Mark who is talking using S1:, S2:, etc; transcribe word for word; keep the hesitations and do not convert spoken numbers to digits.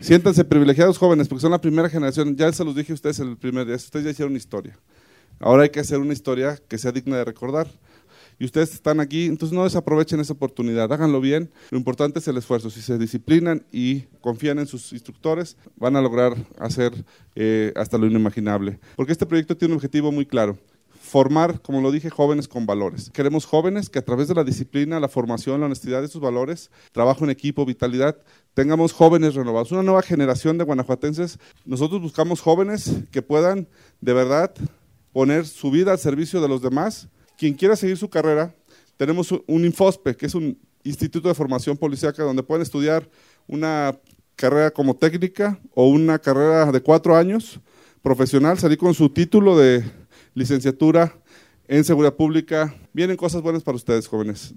S1: Siéntanse privilegiados, jóvenes, porque son la primera generación. Ya se los dije a ustedes el primer día, ustedes ya hicieron historia. Ahora hay que hacer una historia que sea digna de recordar. Y ustedes están aquí, entonces no desaprovechen esa oportunidad, háganlo bien. Lo importante es el esfuerzo. Si se disciplinan y confían en sus instructores, van a lograr hacer eh, hasta lo inimaginable. Porque este proyecto tiene un objetivo muy claro: formar, como lo dije, jóvenes con valores. Queremos jóvenes que a través de la disciplina, la formación, la honestidad de sus valores, trabajo en equipo, vitalidad, tengamos jóvenes renovados, una nueva generación de guanajuatenses. Nosotros buscamos jóvenes que puedan de verdad poner su vida al servicio de los demás. Quien quiera seguir su carrera, tenemos un INFOSPE, que es un instituto de formación policíaca donde pueden estudiar una carrera como técnica o una carrera de cuatro años profesional, salir con su título de licenciatura en seguridad pública. Vienen cosas buenas para ustedes, jóvenes.